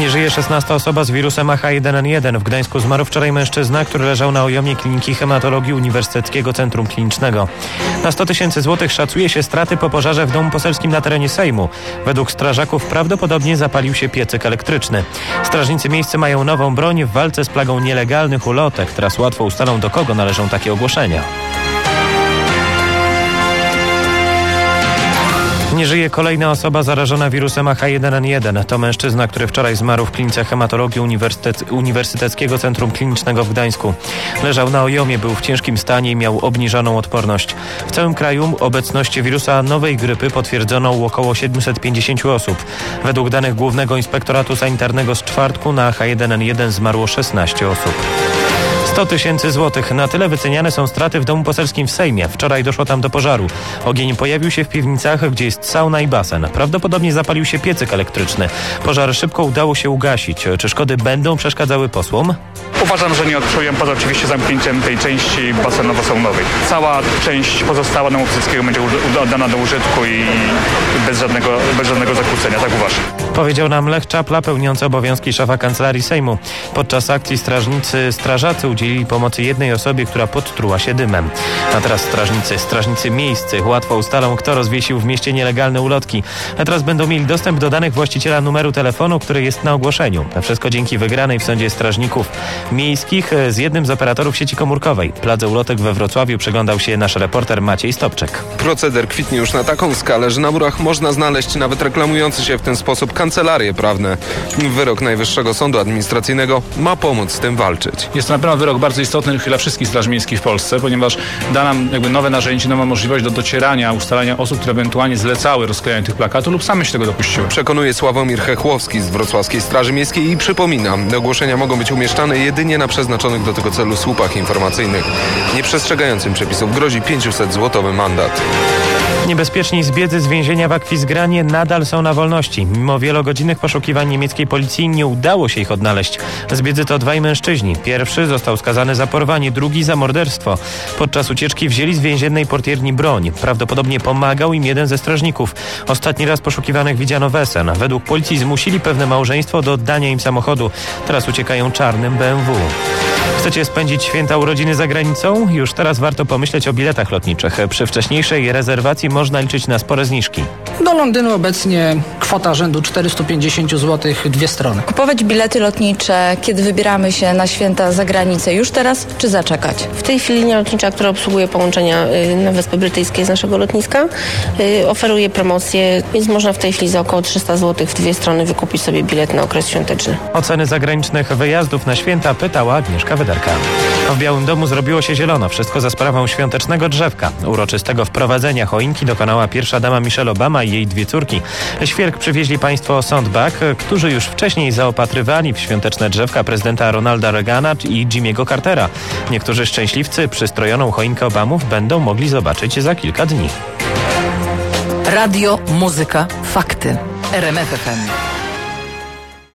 Nie żyje 16 osoba z wirusem H1N1. W Gdańsku zmarł wczoraj mężczyzna, który leżał na ojomie Kliniki Hematologii Uniwersyteckiego Centrum Klinicznego. Na 100 000 złotych szacuje się straty po pożarze w domu poselskim na terenie Sejmu. Według strażaków prawdopodobnie zapalił się piecyk elektryczny. Strażnicy miejscy mają nową broń w walce z plagą nielegalnych ulotek. Teraz łatwo ustalą, do kogo należą takie ogłoszenia. Nie żyje kolejna osoba zarażona wirusem H1N1. To mężczyzna, który wczoraj zmarł w klinice hematologii Uniwersyteckiego Centrum Klinicznego w Gdańsku. Leżał na ojomie, był w ciężkim stanie i miał obniżoną odporność. W całym kraju obecność wirusa nowej grypy potwierdzono u około 750 osób. Według danych Głównego Inspektoratu Sanitarnego z czwartku na H1N1 zmarło 16 osób. 100 000 złotych. Na tyle wyceniane są straty w domu poselskim w Sejmie. Wczoraj doszło tam do pożaru. Ogień pojawił się w piwnicach, gdzie jest sauna i basen. Prawdopodobnie zapalił się piecyk elektryczny. Pożar szybko udało się ugasić. Czy szkody będą przeszkadzały posłom? Uważam, że nie odczują, poza oczywiście zamknięciem tej części basenowo-saunowej. Cała część pozostała domu poselskiego będzie oddana do użytku i bez żadnego zakłócenia, tak uważam. Powiedział nam Lech Czapla, pełniący obowiązki szefa Kancelarii Sejmu. Podczas akcji strażacy udzielili pomocy jednej osobie, która podtruła się dymem. A teraz strażnicy miejscy łatwo ustalą, kto rozwiesił w mieście nielegalne ulotki. A teraz będą mieli dostęp do danych właściciela numeru telefonu, który jest na ogłoszeniu. A wszystko dzięki wygranej w sądzie strażników miejskich z jednym z operatorów sieci komórkowej. Pladze ulotek we Wrocławiu przyglądał się nasz reporter Maciej Stopczek. Proceder kwitnie już na taką skalę, że na murach można znaleźć nawet reklamujący się w ten sposób kancelarie prawne. Wyrok Najwyższego Sądu Administracyjnego ma pomóc z tym walczyć. Jest to na pewno wyrok bardzo istotny dla wszystkich straży miejskich w Polsce, ponieważ da nam nowe narzędzie, nowa możliwość do docierania, ustalania osób, które ewentualnie zlecały rozklejanie tych plakatów lub same się tego dopuściły. Przekonuje Sławomir Chechłowski z Wrocławskiej Straży Miejskiej i przypomina, ogłoszenia mogą być umieszczane jedynie na przeznaczonych do tego celu słupach informacyjnych. Nieprzestrzegającym przepisów grozi 500-złotowy mandat. Niebezpieczni zbiedzy z więzienia w Akwizgranie nadal są na wolności. Mimo wielogodzinnych poszukiwań niemieckiej policji nie udało się ich odnaleźć. Zbiedzy to dwaj mężczyźni. Pierwszy został skazany za porwanie, drugi za morderstwo. Podczas ucieczki wzięli z więziennej portierni broń. Prawdopodobnie pomagał im jeden ze strażników. Ostatni raz poszukiwanych widziano w Essen. Według policji zmusili pewne małżeństwo do oddania im samochodu. Teraz uciekają czarnym BMW. Chcecie spędzić święta urodziny za granicą? Już teraz warto pomyśleć o biletach lotniczych. Przy wcześniejszej rezerwacji można liczyć na spore zniżki. Do Londynu obecnie kwota rzędu 450 zł, dwie strony. Kupować bilety lotnicze, kiedy wybieramy się na święta za granicę, już teraz czy zaczekać? W tej chwili linia lotnicza, która obsługuje połączenia na Wyspy Brytyjskie z naszego lotniska, oferuje promocję, więc można w tej chwili za około 300 zł w dwie strony wykupić sobie bilet na okres świąteczny. O ceny zagranicznych wyjazdów na święta pytała Agnieszka Wyderka. W Białym Domu zrobiło się zielono. Wszystko za sprawą świątecznego drzewka. Uroczystego wprowadzenia choinki dokonała pierwsza dama Michelle Obama i jej dwie córki. Świerk przywieźli państwo Sandbach, którzy już wcześniej zaopatrywali w świąteczne drzewka prezydenta Ronalda Reagana i Jimmy'ego Cartera. Niektórzy szczęśliwcy przystrojoną choinkę Obamów będą mogli zobaczyć za kilka dni. Radio, muzyka, fakty. RMF FM.